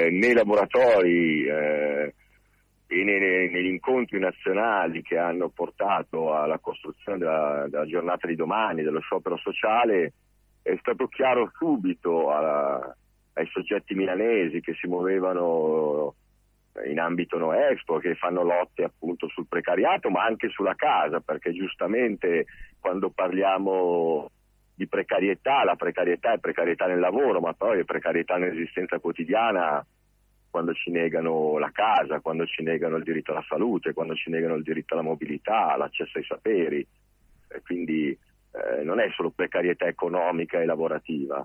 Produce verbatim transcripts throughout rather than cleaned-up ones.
eh, nei laboratori eh, e nei, negli incontri nazionali che hanno portato alla costruzione della, della giornata di domani, dello sciopero sociale, è stato chiaro subito alla, ai soggetti milanesi che si muovevano in ambito No Expo, che fanno lotte appunto sul precariato ma anche sulla casa, perché giustamente quando parliamo di precarietà, la precarietà è precarietà nel lavoro, ma poi è precarietà nell'esistenza quotidiana quando ci negano la casa, quando ci negano il diritto alla salute, quando ci negano il diritto alla mobilità, l'accesso ai saperi, e quindi eh, non è solo precarietà economica e lavorativa.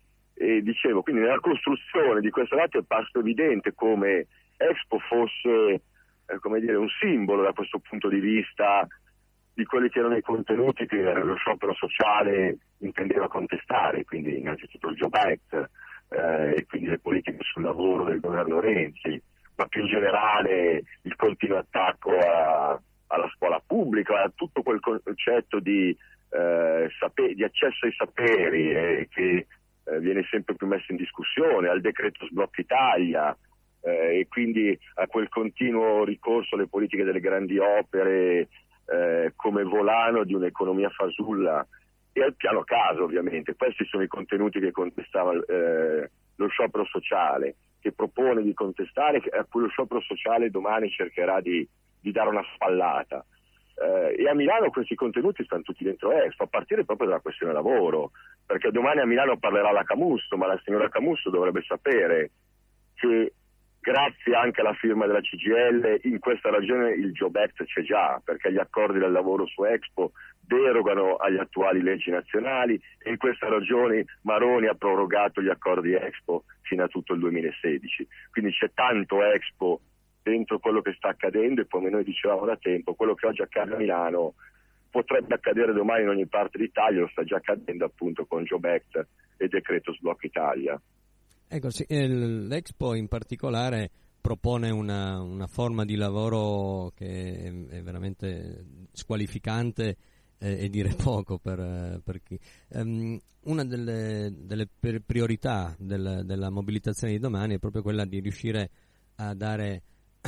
E dicevo, quindi nella costruzione di questo dato è passo evidente come Expo fosse eh, come dire, un simbolo da questo punto di vista di quelli che erano i contenuti che lo sciopero sociale intendeva contestare, quindi innanzitutto il Jobs Act eh, e quindi le politiche sul lavoro del governo Renzi, ma più in generale il continuo attacco a, alla scuola pubblica, a tutto quel concetto di, eh, sape- di accesso ai saperi eh, che eh, viene sempre più messo in discussione, al decreto Sblocca Italia, Eh, e quindi a quel continuo ricorso alle politiche delle grandi opere eh, come volano di un'economia fasulla, e al piano casa ovviamente. Questi sono i contenuti che contestava eh, lo sciopero sociale, che propone di contestare, a cui lo sciopero sociale domani cercherà di, di dare una spallata. Eh, e a Milano questi contenuti stanno tutti dentro Expo, a partire proprio dalla questione lavoro, perché domani a Milano parlerà la Camusso, ma la signora Camusso dovrebbe sapere che grazie anche alla firma della C G I L in questa regione il Jobs Act c'è già, perché gli accordi del lavoro su Expo derogano agli attuali leggi nazionali, e in questa ragione Maroni ha prorogato gli accordi Expo fino a tutto il duemilasedici. Quindi c'è tanto Expo dentro quello che sta accadendo, e come noi dicevamo da tempo, quello che oggi accade a Milano potrebbe accadere domani in ogni parte d'Italia, lo sta già accadendo appunto con Jobs Act e decreto Sblocca Italia. Ecco, sì, l'Expo in particolare propone una, una forma di lavoro che è, è veramente squalificante eh, e dire poco per, per chi. Um, una delle, delle priorità del, della mobilitazione di domani è proprio quella di riuscire a dare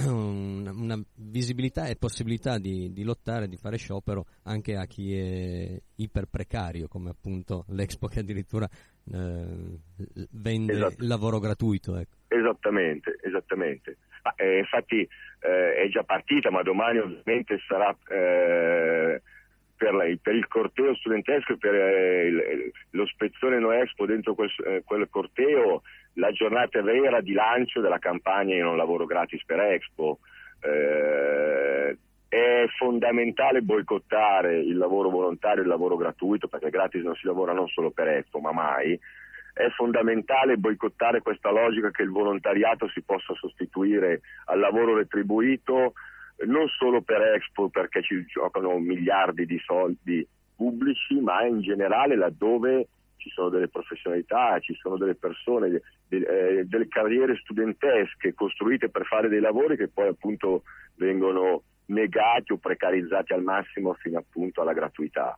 una, una visibilità e possibilità di, di lottare, di fare sciopero anche a chi è iperprecario, come appunto l'Expo, che addirittura eh, vende esatto. il lavoro gratuito. Ecco. Esattamente, esattamente. Ah, eh, infatti eh, è già partita, ma domani ovviamente sarà eh, per, la, per il corteo studentesco e per eh, il, lo spezzone No Expo dentro quel, eh, quel corteo, la giornata vera di lancio della campagna Io non lavoro gratis per Expo. Eh, è fondamentale boicottare il lavoro volontario e il lavoro gratuito, perché gratis non si lavora non solo per Expo, ma mai. È fondamentale boicottare questa logica che il volontariato si possa sostituire al lavoro retribuito, non solo per Expo, perché ci giocano miliardi di soldi pubblici, ma in generale laddove ci sono delle professionalità, ci sono delle persone, de, de, eh, delle carriere studentesche costruite per fare dei lavori che poi appunto vengono negati o precarizzati al massimo fino appunto alla gratuità.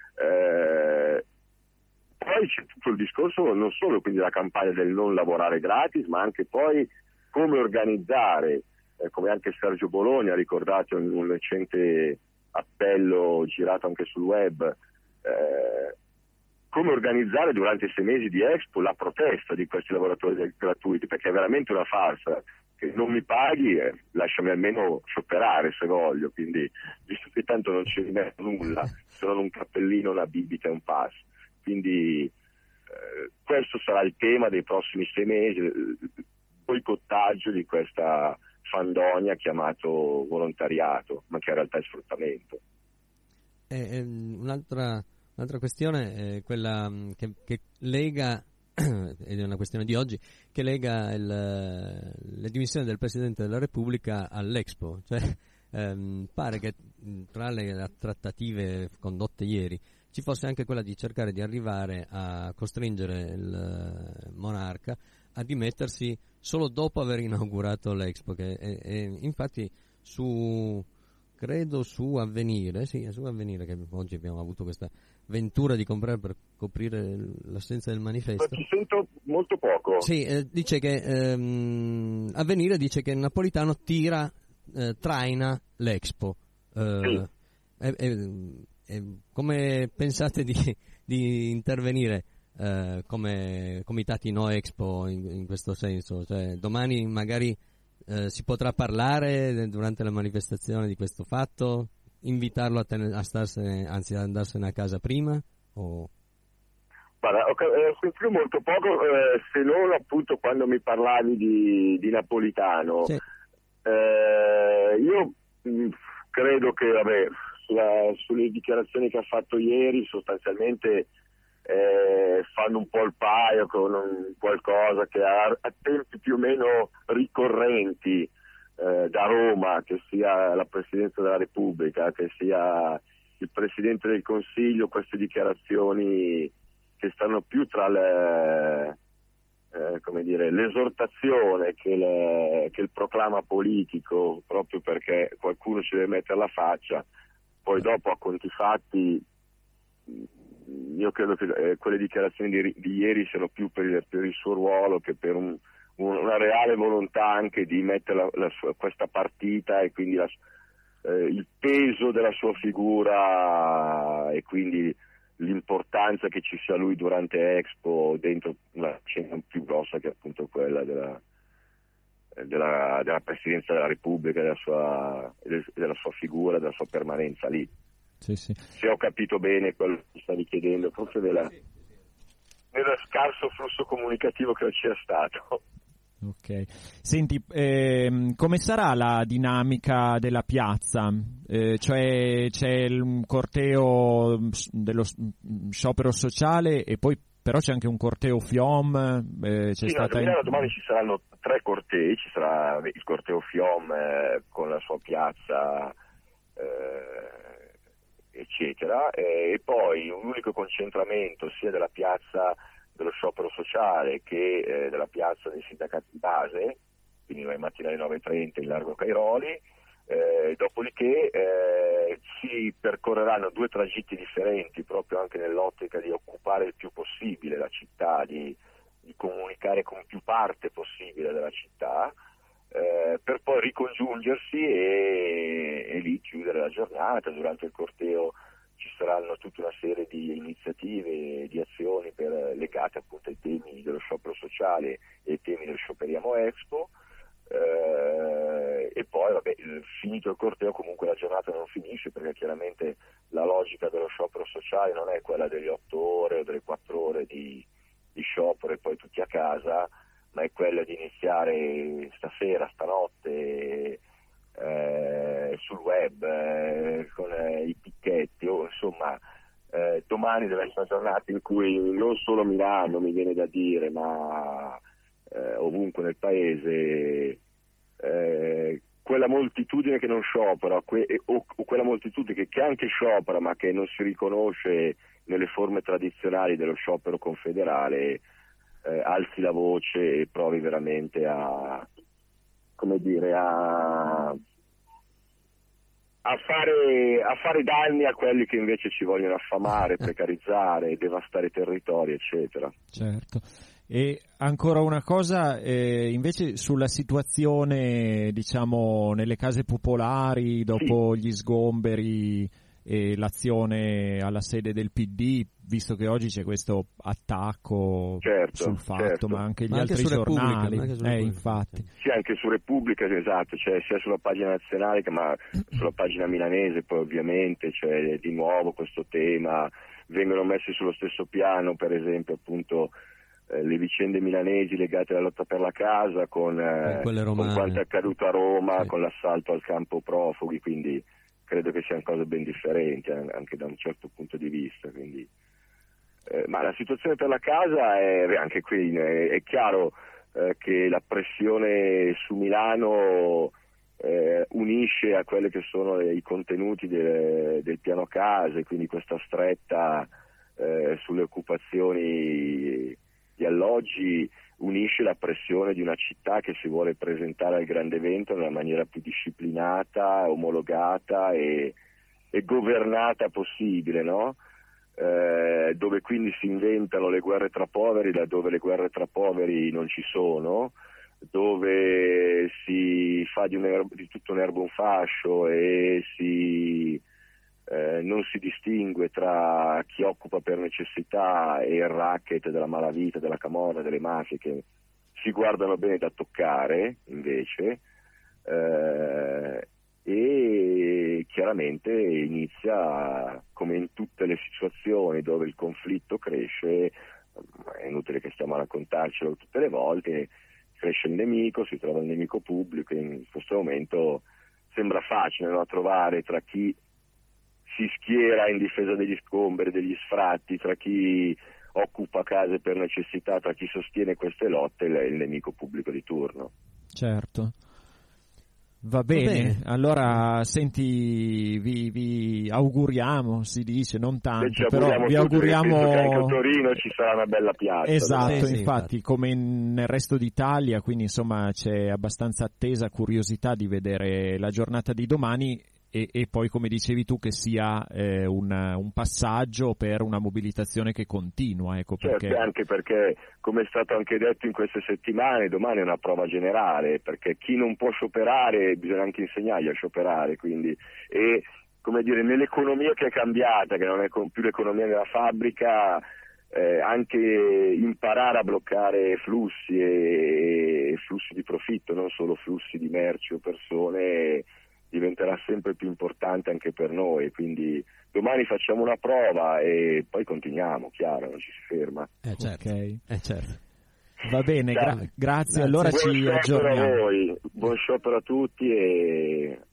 Eh, poi c'è tutto il discorso, non solo quindi la campagna del non lavorare gratis, ma anche poi come organizzare, eh, come anche Sergio Bologna ha ricordato in un recente appello girato anche sul web, eh, come organizzare durante i sei mesi di Expo la protesta di questi lavoratori gratuiti, perché è veramente una farsa. Che non mi paghi, eh, lasciami almeno scioperare se voglio, quindi visto che tanto non ci rimetto nulla, se non un cappellino, una bibita e un pass. Quindi eh, questo sarà il tema dei prossimi sei mesi, il boicottaggio di questa fandonia chiamato volontariato, ma che in realtà è sfruttamento. E, e, un'altra, un'altra questione è quella che, che lega, ed è una questione di oggi, che lega il, le dimissioni del Presidente della Repubblica all'Expo. Cioè, ehm, pare che tra le trattative condotte ieri ci fosse anche quella di cercare di arrivare a costringere il monarca a dimettersi solo dopo aver inaugurato l'Expo, che è, è, infatti su credo su Avvenire, sì, è su Avvenire che oggi abbiamo avuto questa ventura di comprare per coprire l'assenza del manifesto. Ma ti sento molto poco. Sì, eh, dice che ehm, Avvenire dice che Napolitano tira, eh, traina l'Expo. Eh, Sì. eh, eh, eh, come pensate di, di intervenire eh, come comitati No Expo in, in questo senso? Cioè, domani magari eh, si potrà parlare durante la manifestazione di questo fatto? Invitarlo a, ten- a starsene, anzi ad andarsene a casa prima? O... Guarda, ho sentito molto poco, eh, se non appunto quando mi parlavi di, di Napolitano. Sì. Eh, io mh, credo che, vabbè, sulla, sulle dichiarazioni che ha fatto ieri sostanzialmente eh, fanno un po' il paio con un qualcosa che ha a tempi più o meno ricorrenti eh, da Roma, che sia la Presidenza della Repubblica, che sia il Presidente del Consiglio, queste dichiarazioni che stanno più tra le, eh, come dire, l'esortazione che, le, che il proclama politico, proprio perché qualcuno ci deve mettere la faccia, poi dopo a conti fatti io credo che eh, quelle dichiarazioni di, di ieri siano più per il, per il suo ruolo che per un, un, una reale volontà anche di mettere la, la sua, questa partita e quindi la, eh, il peso della sua figura e quindi l'importanza che ci sia lui durante Expo dentro una scena più grossa che appunto quella della, della, della Presidenza della Repubblica, della sua, della sua figura, della sua permanenza lì. Sì, sì. Se ho capito bene quello che stavi chiedendo, forse della, dello scarso flusso comunicativo che c'è stato. Ok, senti, ehm, come sarà la dinamica della piazza? Eh, cioè c'è il corteo dello sciopero sociale e poi però c'è anche un corteo FIOM. Eh, c'è sì, stata no, in... domani ci saranno tre cortei, ci sarà il corteo FIOM eh, con la sua piazza eh, eccetera, e, e poi un unico concentramento sia della piazza dello sciopero sociale che eh, della piazza dei sindacati di base, quindi domani mattina alle nove e trenta in largo Cairoli, eh, dopodiché eh, si percorreranno due tragitti differenti proprio anche nell'ottica di occupare il più possibile la città, di, di comunicare con più parte possibile della città, eh, per poi ricongiungersi e, e lì chiudere la giornata. Durante il corteo ci saranno tutta una serie di iniziative e di azioni per, legate appunto ai temi dello sciopero sociale e ai temi dello Scioperiamo Expo, eh, e poi vabbè, finito il corteo comunque la giornata non finisce, perché chiaramente la logica dello sciopero sociale non è quella delle otto ore o delle quattro ore di, di sciopero e poi tutti a casa, ma è quella di iniziare stasera, stanotte, Eh, sul web eh, con eh, i picchetti o insomma eh, domani deve essere una giornata in cui non solo Milano, mi viene da dire, ma eh, ovunque nel paese eh, quella moltitudine che non sciopera que- o, o quella moltitudine che, che anche sciopera ma che non si riconosce nelle forme tradizionali dello sciopero confederale eh, alzi la voce e provi veramente a, come dire, a A fare, a fare danni a quelli che invece ci vogliono affamare, precarizzare, devastare i territori, eccetera. Certo. E ancora una cosa, eh, invece sulla situazione, diciamo, nelle case popolari dopo sì. gli sgomberi e l'azione alla sede del P D, visto che oggi c'è questo attacco certo, sul fatto, certo. ma anche gli ma altri anche giornali, Repubblica, eh, infatti. Sì, anche su Repubblica, esatto, cioè sia sulla pagina nazionale che ma sulla pagina milanese poi ovviamente c'è di nuovo questo tema, vengono messi sullo stesso piano per esempio appunto eh, le vicende milanesi legate alla lotta per la casa con, eh, con quanto è accaduto a Roma, sì. con l'assalto al campo profughi, quindi credo che siano cose ben differenti anche da un certo punto di vista, quindi eh, ma la situazione per la casa è anche qui è, è chiaro eh, che la pressione su Milano eh, unisce a quelli che sono i contenuti del, del piano case, quindi questa stretta eh, sulle occupazioni gli alloggi, unisce la pressione di una città che si vuole presentare al grande evento nella maniera più disciplinata, omologata e, e governata possibile, no? Eh, dove quindi si inventano le guerre tra poveri laddove le guerre tra poveri non ci sono, dove si fa di, un erbo, di tutto un erbo un fascio e si, eh, non si distingue tra chi occupa per necessità e il racket della malavita, della camorra, delle mafie che si guardano bene da toccare invece, eh, e chiaramente inizia, come in tutte le situazioni dove il conflitto cresce, è inutile che stiamo a raccontarcelo tutte le volte, cresce il nemico, si trova il nemico pubblico, e in questo momento sembra facile, no, trovare tra chi si schiera in difesa degli sgomberi, degli sfratti, tra chi occupa case per necessità, tra chi sostiene queste lotte, il nemico pubblico di turno. Certo. Va bene, Va bene. Allora senti, vi, vi auguriamo, si dice, non tanto, però vi auguriamo che anche a Torino ci sarà una bella piazza. Esatto, sì, infatti, sì, come nel resto d'Italia, quindi insomma c'è abbastanza attesa, curiosità di vedere la giornata di domani. E, e poi, come dicevi tu, che sia eh, un, un passaggio per una mobilitazione che continua, ecco, perché... Certo, anche perché, come è stato anche detto in queste settimane, domani è una prova generale, perché chi non può scioperare bisogna anche insegnargli a scioperare, quindi, e come dire, nell'economia che è cambiata, che non è più l'economia della fabbrica, eh, anche imparare a bloccare flussi e, e flussi di profitto, non solo flussi di merci o persone, diventerà sempre più importante anche per noi, quindi domani facciamo una prova e poi continuiamo, chiaro, non ci si ferma. Eh certo, okay. eh certo. Va bene, gra- grazie, grazie, allora buon ci sciopero aggiorniamo. A voi, buon sciopero a tutti e